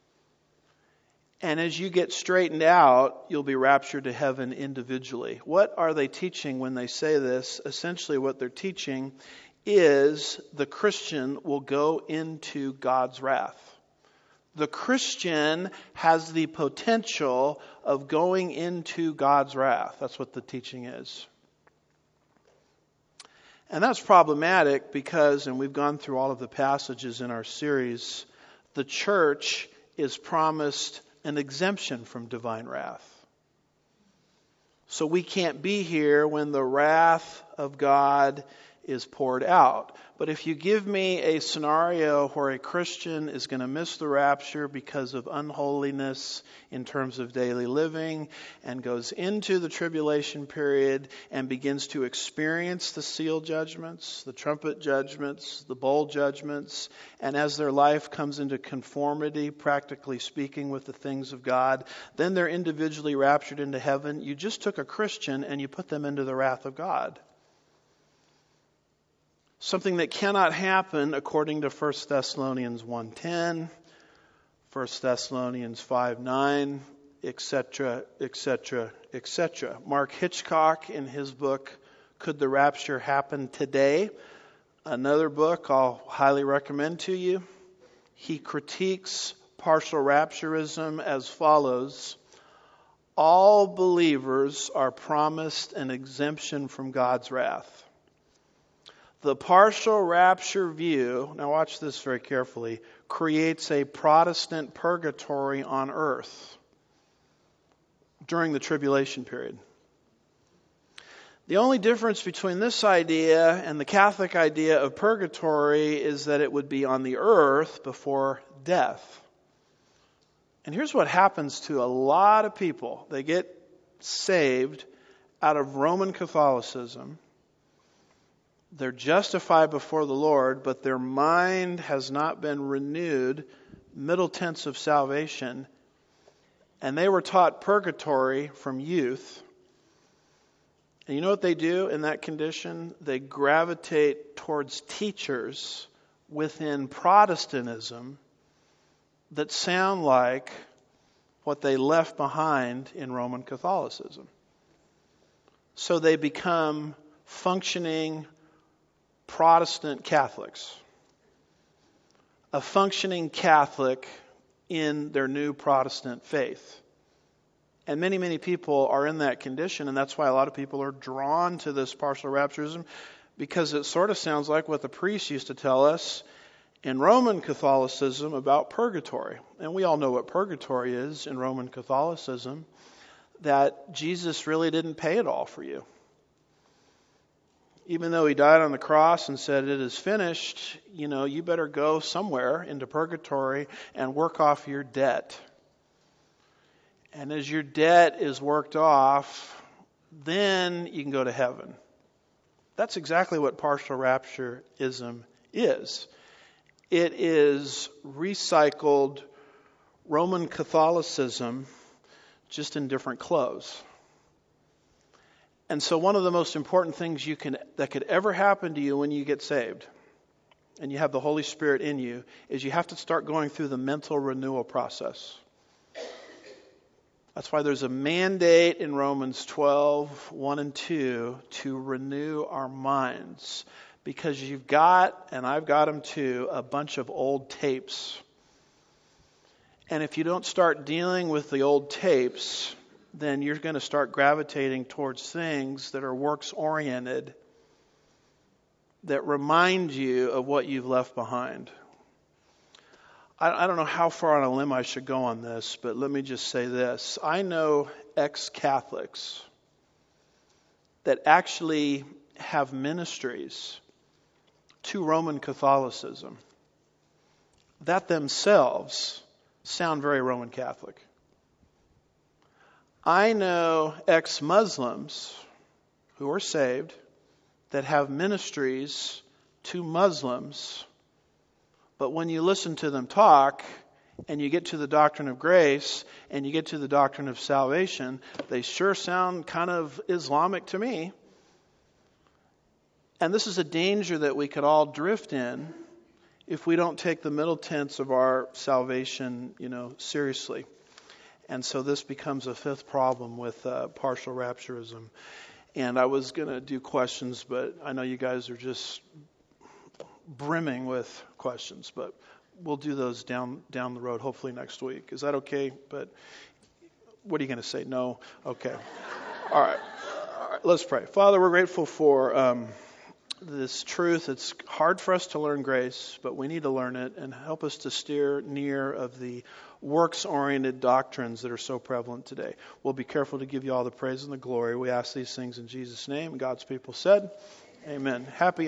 And as you get straightened out, you'll be raptured to heaven individually. What are they teaching when they say this? Essentially what they're teaching is the Christian will go into God's wrath. The Christian has the potential of going into God's wrath. That's what the teaching is. And that's problematic because, and we've gone through all of the passages in our series, the church is promised an exemption from divine wrath. So we can't be here when the wrath of God is poured out. But if you give me a scenario where a Christian is going to miss the rapture because of unholiness in terms of daily living and goes into the tribulation period and begins to experience the seal judgments, the trumpet judgments, the bowl judgments, and as their life comes into conformity, practically speaking, with the things of God, then they're individually raptured into heaven. You just took a Christian and you put them into the wrath of God. Something that cannot happen according to 1 Thessalonians 1:10, 1 Thessalonians 5:9, etc., etc., etc. Mark Hitchcock, in his book, Could the Rapture Happen Today? Another book I'll highly recommend to you. He critiques partial rapturism as follows. All believers are promised an exemption from God's wrath. The partial rapture view, now watch this very carefully, creates a Protestant purgatory on earth during the tribulation period. The only difference between this idea and the Catholic idea of purgatory is that it would be on the earth before death. And here's what happens to a lot of people. They get saved out of Roman Catholicism. They're justified before the Lord, but their mind has not been renewed, middle tense of salvation, and they were taught purgatory from youth. And you know what they do in that condition? They gravitate towards teachers within Protestantism that sound like what they left behind in Roman Catholicism. So they become functioning Protestant Catholics. A functioning Catholic in their new Protestant faith. And many, many people are in that condition, and that's why a lot of people are drawn to this partial rapturism, because it sort of sounds like what the priests used to tell us in Roman Catholicism about purgatory. And we all know what purgatory is in Roman Catholicism, that Jesus really didn't pay it all for you. Even though he died on the cross and said, it is finished, you better go somewhere into purgatory and work off your debt. And as your debt is worked off, then you can go to heaven. That's exactly what partial rapturism is. It is recycled Roman Catholicism, just in different clothes. And so one of the most important things that could ever happen to you when you get saved, and you have the Holy Spirit in you, is you have to start going through the mental renewal process. That's why there's a mandate in Romans 12, 1 and 2 to renew our minds. Because you've got, and I've got them too, a bunch of old tapes. And if you don't start dealing with the old tapes, then you're going to start gravitating towards things that are works-oriented, that remind you of what you've left behind. I don't know how far on a limb I should go on this, but let me just say this. I know ex-Catholics that actually have ministries to Roman Catholicism that themselves sound very Roman Catholic. I know ex-Muslims who are saved that have ministries to Muslims, but when you listen to them talk and you get to the doctrine of grace and you get to the doctrine of salvation, they sure sound kind of Islamic to me. And this is a danger that we could all drift in if we don't take the middle tenets of our salvation, seriously. And so this becomes a fifth problem with partial rapturism. And I was going to do questions, but I know you guys are just brimming with questions, but we'll do those down the road, hopefully next week. Is that okay? But what are you going to say? No? Okay. All right. Let's pray. Father, we're grateful for this truth. It's hard for us to learn grace, but we need to learn it, and help us to steer near of the works-oriented doctrines that are so prevalent today. We'll be careful to give you all the praise and the glory. We ask these things in Jesus' name. God's people said, amen. Happy